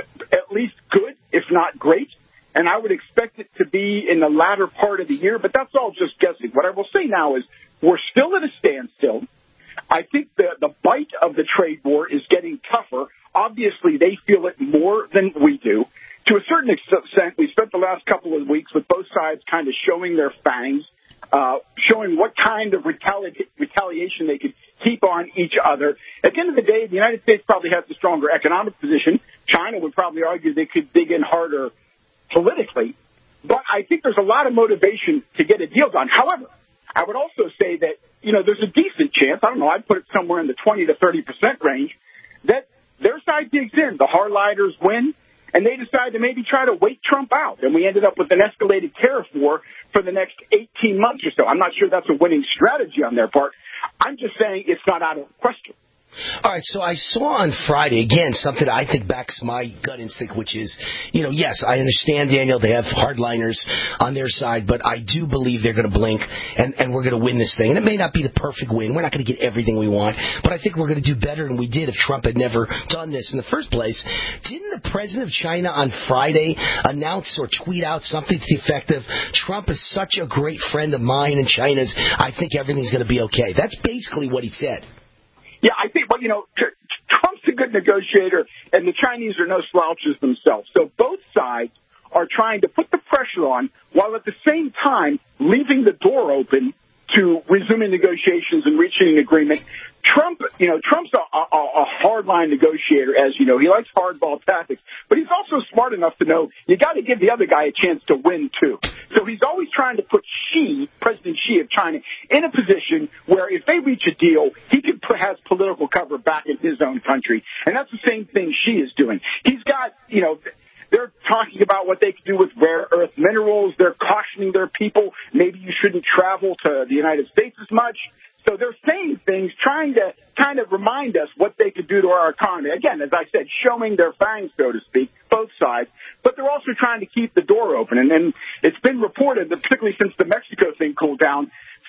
at least good, if not great. And I would expect it to be in the latter part of the year, but that's all just guessing. What I will say now is we're still at a standstill. I think the, the bite of the trade war is getting tougher. Obviously, they feel it more than we do. To a certain extent, we spent the last couple of weeks with both sides kind of showing their fangs, uh, showing what kind of retali- retaliation they could keep on each other. At the end of the day, the United States probably has the stronger economic position. China would probably argue they could dig in harder politically, but I think there's a lot of motivation to get a deal done. However, I would also say that, you know, there's a decent chance, I don't know, I'd put it somewhere in the twenty to thirty percent range, that their side digs in, the hardliners win, and they decide to maybe try to wait Trump out. And we ended up with an escalated tariff war for the next eighteen months or so. I'm not sure that's a winning strategy on their part. I'm just saying it's not out of question. All right, so I saw on Friday, again, something I think backs my gut instinct, which is, you know, yes, I understand, Daniel, they have hardliners on their side, but I do believe they're going to blink, and, and we're going to win this thing. And it may not be the perfect win. We're not going to get everything we want, but I think we're going to do better than we did if Trump had never done this in the first place. Didn't the president of China on Friday announce or tweet out something to the effect of, Trump is such a great friend of mine and China's, I think everything's going to be okay? That's basically what he said. Yeah, I think, well, you know, Trump's a good negotiator, and the Chinese are no slouches themselves. So both sides are trying to put the pressure on while at the same time leaving the door open to resuming negotiations and reaching an agreement. Trump, you know, Trump's a, a, a hardline negotiator, as you know. He likes hardball tactics, but he's also smart enough to know you got to give the other guy a chance to win, too. So he's always trying to put Xi, President Xi of China, in a position where if they reach a deal, he can put, has political cover back in his own country. And that's the same thing Xi is doing. He's got, you know, they're talking about what they can do with rare earth minerals. They're cautioning their people, maybe you shouldn't travel to the United States as much. So they're saying things, trying to kind of remind us what they could do to our economy. Again, as I said, showing their fangs, so to speak, both sides. But they're also trying to keep the door open. And then it's been reported that particularly since the Mexico thing cooled down,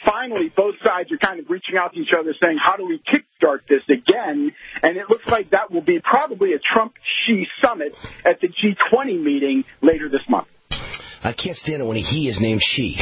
finally, both sides are kind of reaching out to each other saying, how do we kickstart this again? And it looks like that will be probably a Trump-Xi summit at the G twenty meeting later this month. I can't stand it when he is named she.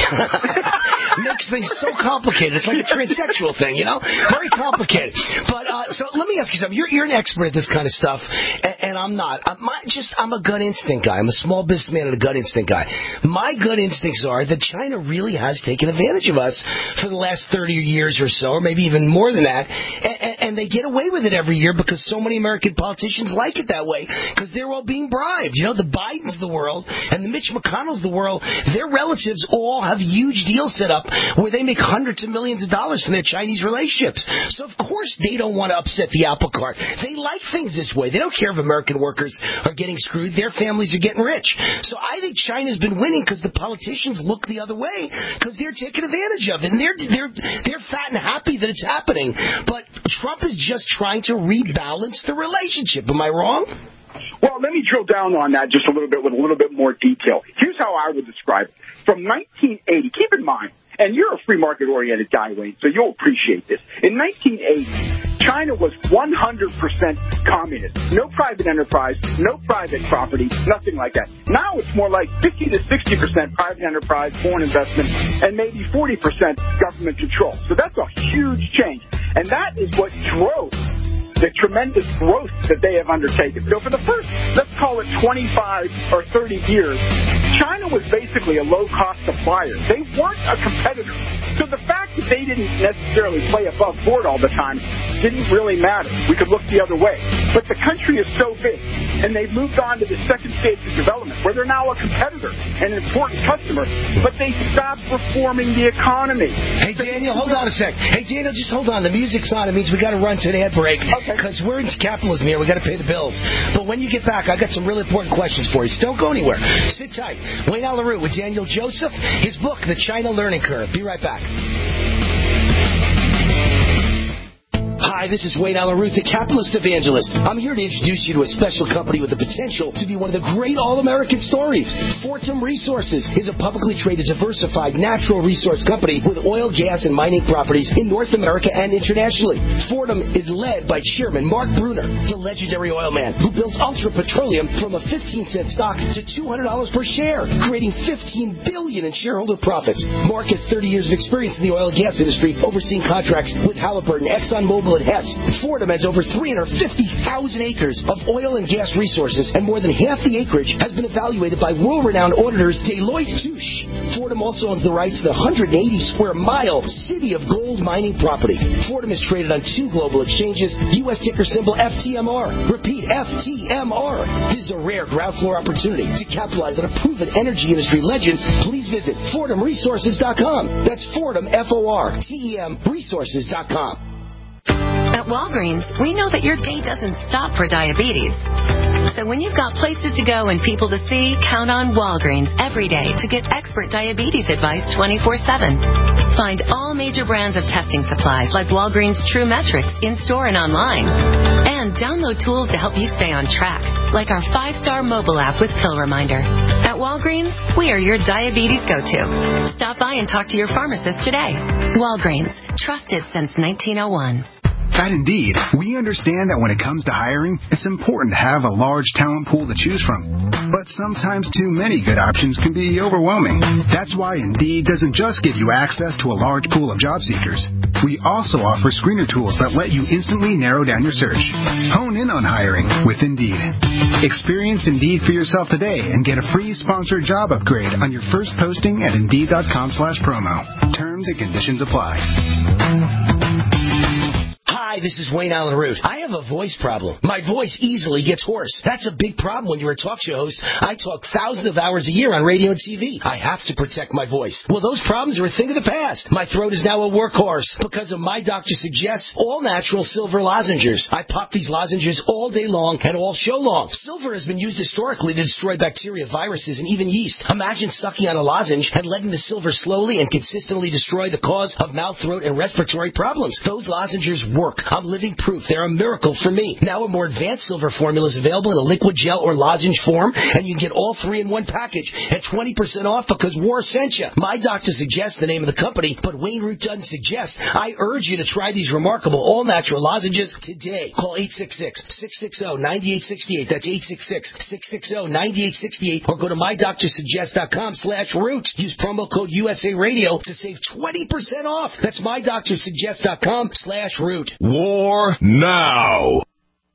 Makes things so complicated. It's like a transsexual thing, you know? Very complicated. But uh, so let me ask you something. You're, you're an expert at this kind of stuff, and, and I'm not. I'm my, just I'm a gut instinct guy. I'm a small businessman and a gut instinct guy. My gut instincts are that China really has taken advantage of us for the last thirty years or so, or maybe even more than that, and, and, and they get away with it every year because so many American politicians like it that way because they're all being bribed. You know, the Bidens of the world and the Mitch McConnells of the world, their relatives all have huge deals set up where they make hundreds of millions of dollars from their Chinese relationships. So, of course, they don't want to upset the apple cart. They like things this way. They don't care if American workers are getting screwed. Their families are getting rich. So I think China's been winning because the politicians look the other way because they're taking advantage of it. And they're, they're, they're fat and happy that it's happening. But Trump is just trying to rebalance the relationship. Am I wrong? Well, let me drill down on that just a little bit with a little bit more detail. Here's how I would describe it. From nineteen eighty, keep in mind, and you're a free market-oriented guy, Wayne, so you'll appreciate this. In nineteen eighty, China was one hundred percent communist. No private enterprise, no private property, nothing like that. Now it's more like fifty to sixty percent private enterprise, foreign investment, and maybe forty percent government control. So that's a huge change. And that is what drove the tremendous growth that they have undertaken. So for the first, let's call it twenty-five or thirty years, China was basically a low-cost supplier. They weren't a competitor. So the fact that they didn't necessarily play above board all the time didn't really matter. We could look the other way. But the country is so big, and they've moved on to the second stage of development, where they're now a competitor and an important customer, but they stopped reforming the economy. Hey, Daniel, hold on a sec. Hey, Daniel, just hold on. The music's on. It means we got to run to an ad break. Okay. Because we're into capitalism here. We got to pay the bills. But when you get back, I got some really important questions for you. So don't go anywhere. Sit tight. Wayne Allyn Root with Daniel Joseph. His book, The China Learning Curve. Be right back. Hi, this is Wayne Allyn Root, the capitalist evangelist. I'm here to introduce you to a special company with the potential to be one of the great all-American stories. Fortum Resources is a publicly traded, diversified natural resource company with oil, gas, and mining properties in North America and internationally. Fortum is led by Chairman Mark Brunner, the legendary oil man who built Ultra Petroleum from a fifteen cent stock to two hundred dollars per share, creating fifteen billion dollars in shareholder profits. Mark has thirty years of experience in the oil and gas industry, overseeing contracts with Halliburton, ExxonMobil, and Hess. Fortum has over three hundred fifty thousand acres of oil and gas resources, and more than half the acreage has been evaluated by world-renowned auditors Deloitte Touche. Fortum also owns the rights to the one hundred eighty square mile City of Gold mining property. Fortum is traded on two global exchanges, U S ticker symbol F T M R. Repeat, F T M R. This is a rare ground floor opportunity to capitalize on a proven energy industry legend. Please visit Fortum Resources dot com. That's Fortum, F O R T E M, Resources dot com. At Walgreens, we know that your day doesn't stop for diabetes. So when you've got places to go and people to see, count on Walgreens every day to get expert diabetes advice twenty-four seven. Find all major brands of testing supplies like Walgreens True Metrics in-store and online. And download tools to help you stay on track, like our five-star mobile app with Pill Reminder. At Walgreens, we are your diabetes go-to. Stop by and talk to your pharmacist today. Walgreens, trusted since nineteen oh one. At Indeed, we understand that when it comes to hiring, it's important to have a large talent pool to choose from. But sometimes too many good options can be overwhelming. That's why Indeed doesn't just give you access to a large pool of job seekers. We also offer screener tools that let you instantly narrow down your search. Hone in on hiring with Indeed. Experience Indeed for yourself today and get a free sponsored job upgrade on your first posting at Indeed.com slash promo. Terms and conditions apply. Hi, this is Wayne Allyn Root. I have a voice problem. My voice easily gets hoarse. That's a big problem when you're a talk show host. I talk thousands of hours a year on radio and T V. I have to protect my voice. Well, those problems are a thing of the past. My throat is now a workhorse because of My Doctor Suggests all-natural silver lozenges. I pop these lozenges all day long and all show long. Silver has been used historically to destroy bacteria, viruses, and even yeast. Imagine sucking on a lozenge and letting the silver slowly and consistently destroy the cause of mouth, throat, and respiratory problems. Those lozenges work. I'm living proof. They're a miracle for me. Now a more advanced silver formula is available in a liquid gel or lozenge form, and you can get all three in one package at twenty percent off because War sent you. My doctor suggests the name of the company, but Wayne Root doesn't suggest. I urge you to try these remarkable all-natural lozenges today. Call eight six six, six six zero, nine eight six eight. That's eight six six, six six zero, nine eight six eight. Or go to my doctor suggest dot com slash root. Use promo code U S A Radio to save twenty percent off. That's my doctor suggest dot com slash root. War now.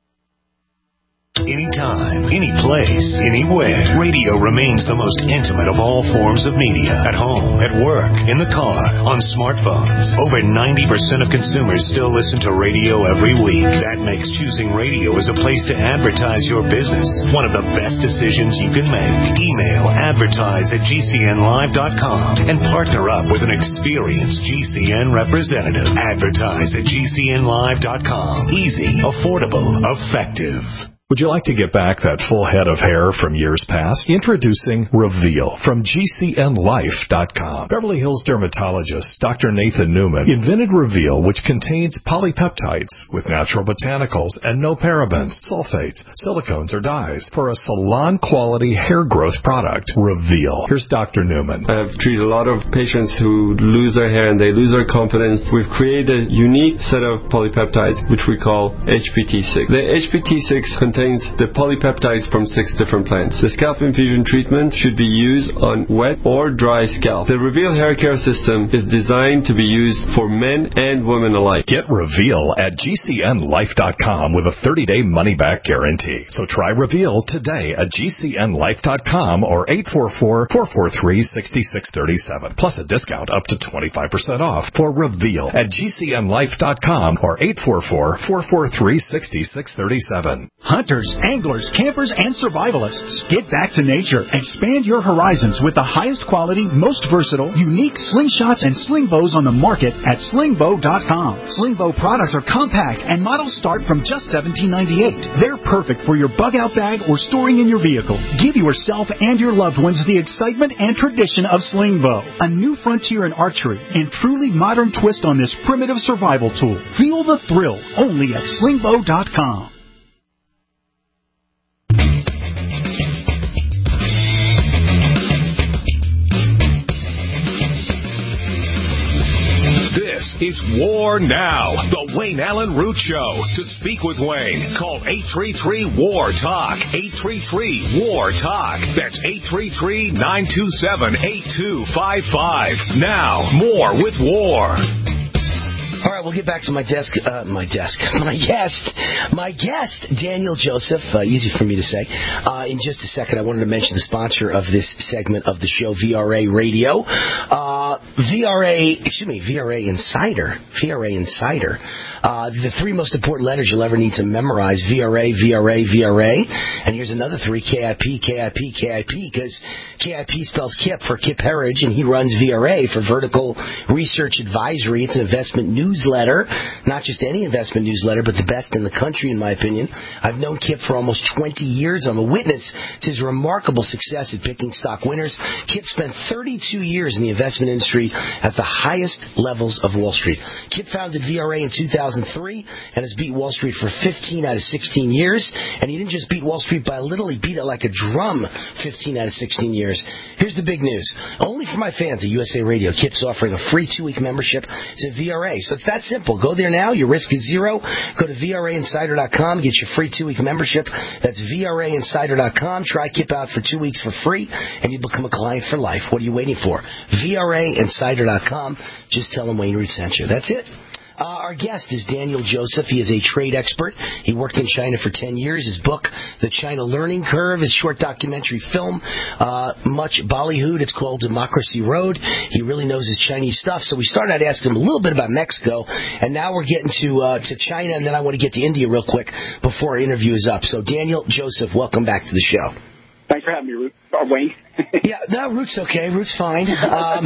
Anytime, any place, anywhere. Radio remains the most intimate of all forms of media. At home, at work, in the car, on smartphones. Over ninety percent of consumers still listen to radio every week. That makes choosing radio as a place to advertise your business one of the best decisions you can make. Email advertise at G C N live dot com and partner up with an experienced G C N representative. Advertise at G C N live dot com. Easy, affordable, effective. Would you like to get back that full head of hair from years past? Introducing Reveal from G C N life dot com. Beverly Hills dermatologist Doctor Nathan Newman invented Reveal, which contains polypeptides with natural botanicals and no parabens, sulfates, silicones, or dyes for a salon-quality hair growth product. Reveal. Here's Doctor Newman. I've treated a lot of patients who lose their hair and they lose their confidence. We've created a unique set of polypeptides, which we call H P T six. The H P T six contains contains the polypeptides from six different plants. The scalp infusion treatment should be used on wet or dry scalp. The Reveal hair care system is designed to be used for men and women alike. Get Reveal at G C N life dot com with a thirty-day money-back guarantee. So try Reveal today at G C N life dot com or eight four four, four four three, six six three seven. Plus a discount up to twenty-five percent off for Reveal at G C N life dot com or eight four four, four four three, six six three seven. Hunters, anglers, campers, and survivalists. Get back to nature. Expand your horizons with the highest quality, most versatile, unique slingshots and sling bows on the market at sling bow dot com. Sling bow products are compact and models start from just seventeen ninety-eight. They're perfect for your bug-out bag or storing in your vehicle. Give yourself and your loved ones the excitement and tradition of sling bow, a new frontier in archery and truly modern twist on this primitive survival tool. Feel the thrill only at sling bow dot com. This is War Now, the Wayne Allen Root Show. To speak with Wayne, call eight three three, W A R, TALK, eight three three, W A R, TALK. That's eight three three, nine two seven, eight two five five. Now, more with War. All right, we'll get back to my desk, uh, my desk, my guest, my guest, Daniel Joseph, uh, easy for me to say. Uh, in just a second, I wanted to mention the sponsor of this segment of the show, V R A Radio. Uh, V R A, excuse me, V R A Insider, V R A Insider. Uh, the three most important letters you'll ever need to memorize, V R A, V R A, V R A. And here's another three, K I P, K I P, K I P, because K I P spells Kip for Kip Herridge, and he runs V R A for Vertical Research Advisory. It's an investment newsletter, not just any investment newsletter, but the best in the country, in my opinion. I've known Kip for almost twenty years. I'm a witness to his remarkable success at picking stock winners. Kip spent thirty-two years in the investment industry at the highest levels of Wall Street. Kip founded V R A in two thousand three and has beat Wall Street for fifteen out of sixteen years. And he didn't just beat Wall Street by a little, he beat it like a drum fifteen out of sixteen years. Here's the big news. Only for my fans at U S A Radio, Kip's offering a free two-week membership to V R A. So it's that simple. Go there now. Your risk is zero. Go to V R A insider dot com. Get your free two-week membership. That's V R A insider dot com. Try Kip out for two weeks for free, and you become a client for life. What are you waiting for? V R A insider dot com. Just tell them Wayne Root sent you. That's it. Uh, our guest is Daniel Joseph. He is a trade expert. He worked in China for ten years. His book, The China Learning Curve, his short documentary film, uh, much ballyhooed. It's called Democracy Road. He really knows his Chinese stuff. So we started out asking him a little bit about Mexico, and now we're getting to uh, to China, and then I want to get to India real quick before our interview is up. So Daniel Joseph, welcome back to the show. Thanks for having me, uh, Wayne. Yeah, no, Root's okay. Root's fine. Um,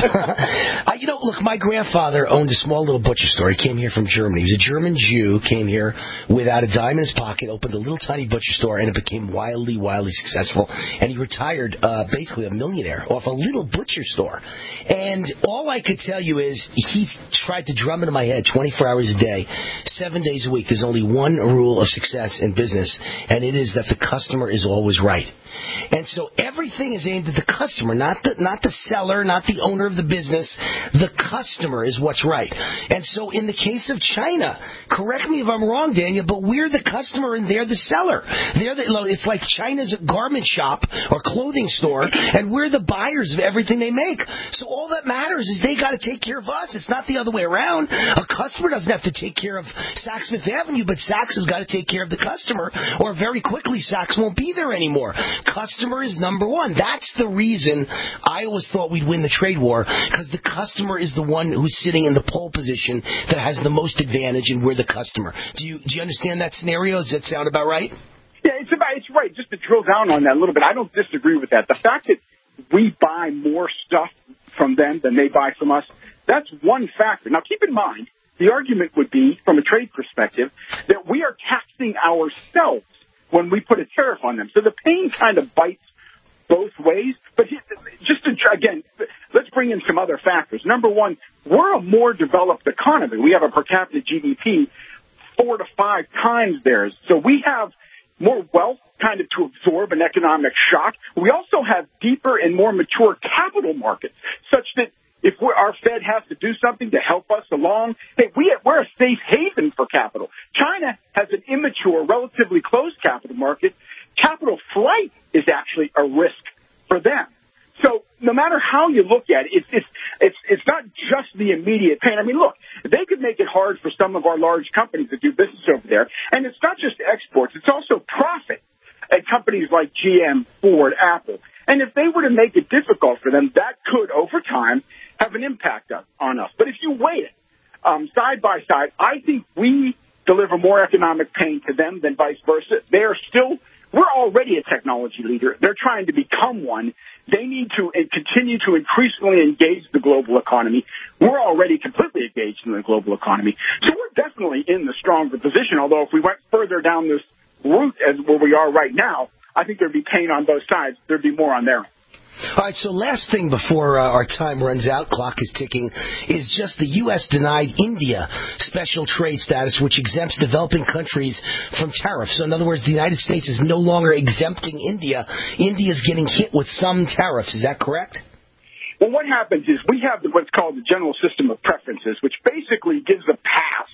I, you know, look, my grandfather owned a small little butcher store. He came here from Germany. He was a German Jew, came here without a dime in his pocket, opened a little tiny butcher store, and it became wildly, wildly successful. And he retired uh, basically a millionaire off a little butcher store. And all I could tell you is he tried to drum into my head twenty-four hours a day, seven days a week. There's only one rule of success in business, and it is that the customer is always right. And so everything is aimed at the customer, not the not the seller, not the owner of the business. The customer is what's right. And so in the case of China, correct me if I'm wrong, Daniel, but we're the customer and they're the seller. They're the, it's like China's a garment shop or clothing store, and we're the buyers of everything they make. So all that matters is they got to take care of us. It's not the other way around. A customer doesn't have to take care of Saks Fifth Avenue, but Saks has got to take care of the customer, or very quickly Saks won't be there anymore. Customer is number one. That's the reason I always thought we'd win the trade war, because the customer is the one who's sitting in the pole position that has the most advantage, and we're the customer. Do you do you understand that scenario? Does that sound about right? Yeah, it's about it's right. Just to drill down on that a little bit, I don't disagree with that. The fact that we buy more stuff from them than they buy from us, that's one factor. Now, keep in mind, the argument would be, from a trade perspective, that we are taxing ourselves when we put a tariff on them. So the pain kind of bites both ways. But just to, again, let's bring in some other factors. Number one, we're a more developed economy. We have a per capita G D P four to five times theirs. So we have more wealth kind of to absorb an economic shock. We also have deeper and more mature capital markets, such that if we're, our Fed has to do something to help us along, hey, we, we're a safe haven for capital. China has an immature, relatively closed capital market. Capital flight is actually a risk for them. So no matter how you look at it, it's, it's, it's, it's not just the immediate pain. I mean, look, they could make it hard for some of our large companies to do business over there. And it's not just exports. It's also profit at companies like G M, Ford, Apple. And if they were to make it difficult for them, that could, over time, have an impact on us. But if you weigh it um, side by side, I think we deliver more economic pain to them than vice versa. They are still, we're already a technology leader. They're trying to become one. They need to continue to increasingly engage the global economy. We're already completely engaged in the global economy. So we're definitely in the stronger position, although if we went further down this route as where we are right now, I think there'd be pain on both sides. There'd be more on their end. All right, so last thing before uh, our time runs out, clock is ticking, is just the U S denied India special trade status, which exempts developing countries from tariffs. So in other words, the United States is no longer exempting India. India is getting hit with some tariffs. Is that correct? Well, what happens is we have what's called the general system of preferences, which basically gives a pass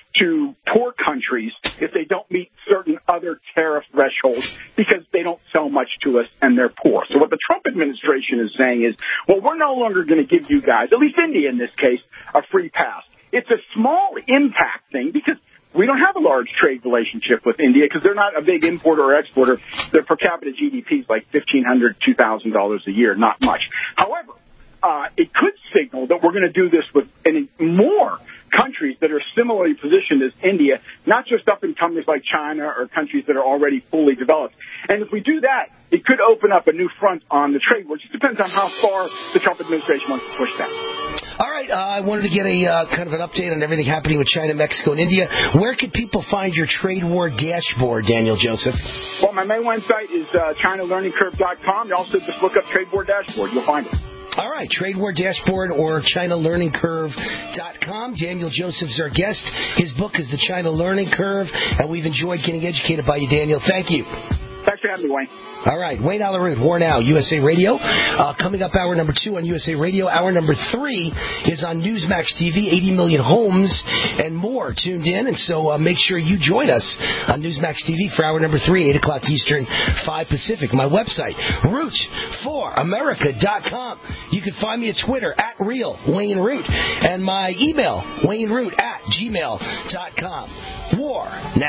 to poor countries if they don't meet certain other tariff thresholds because they don't sell much to us and they're poor. So what the Trump administration is saying is, well, we're no longer going to give you guys, at least India in this case, a free pass. It's a small impact thing because we don't have a large trade relationship with India because they're not a big importer or exporter. Their per capita G D P is like fifteen hundred dollars, two thousand dollars a year, not much. However, uh, it could signal that we're going to do this with any more countries that are similarly positioned as India, not just up-and-comers like China or countries that are already fully developed. And if we do that, it could open up a new front on the trade war. It just depends on how far the Trump administration wants to push that. All right, uh, I wanted to get a uh, kind of an update on everything happening with China, Mexico, and India. Where can people find your trade war dashboard, Daniel Joseph? Well, my main website is uh, China Learning Curve dot com. You also just look up Trade War Dashboard. You'll find it. All right, Trade War Dashboard or China Learning Curve dot com. Daniel Joseph's our guest. His book is The China Learning Curve, and we've enjoyed getting educated by you, Daniel. Thank you. Thanks for having me, Wayne. All right, Wayne Allyn Root, War Now, U S A Radio. Uh, coming up, hour number two on U S A Radio. Hour number three is on Newsmax T V, eighty million homes and more tuned in. And so uh, make sure you join us on Newsmax T V for hour number three, eight o'clock Eastern, five Pacific. My website, root for america dot com. You can find me at Twitter, at Real Wayne Root. And my email, wayne root at gmail dot com. War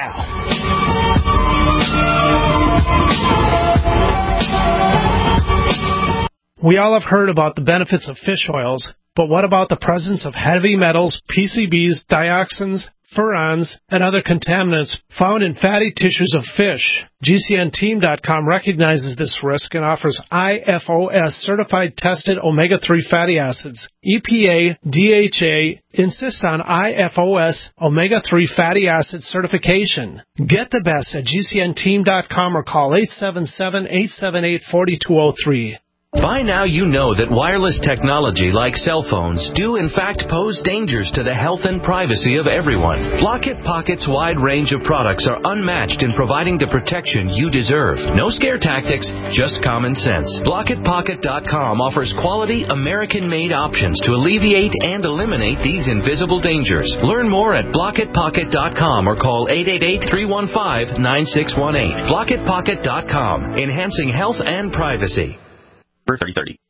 Now. We all have heard about the benefits of fish oils, but what about the presence of heavy metals, P C Bs, dioxins, furans, and other contaminants found in fatty tissues of fish. G C N team dot com recognizes this risk and offers I F O S certified tested omega three fatty acids. E P A, D H A insist on I F O S omega three fatty acid certification. Get the best at G C N team dot com or call eight seven seven, eight seven eight, four two zero three. By now you know that wireless technology like cell phones do in fact pose dangers to the health and privacy of everyone. Blockit Pocket's wide range of products are unmatched in providing the protection you deserve. No scare tactics, just common sense. Blockit Pocket dot com offers quality American-made options to alleviate and eliminate these invisible dangers. Learn more at Blockit Pocket dot com or call eight eight eight, three one five, nine six one eight. Blockit Pocket dot com, enhancing health and privacy. thirty thirty.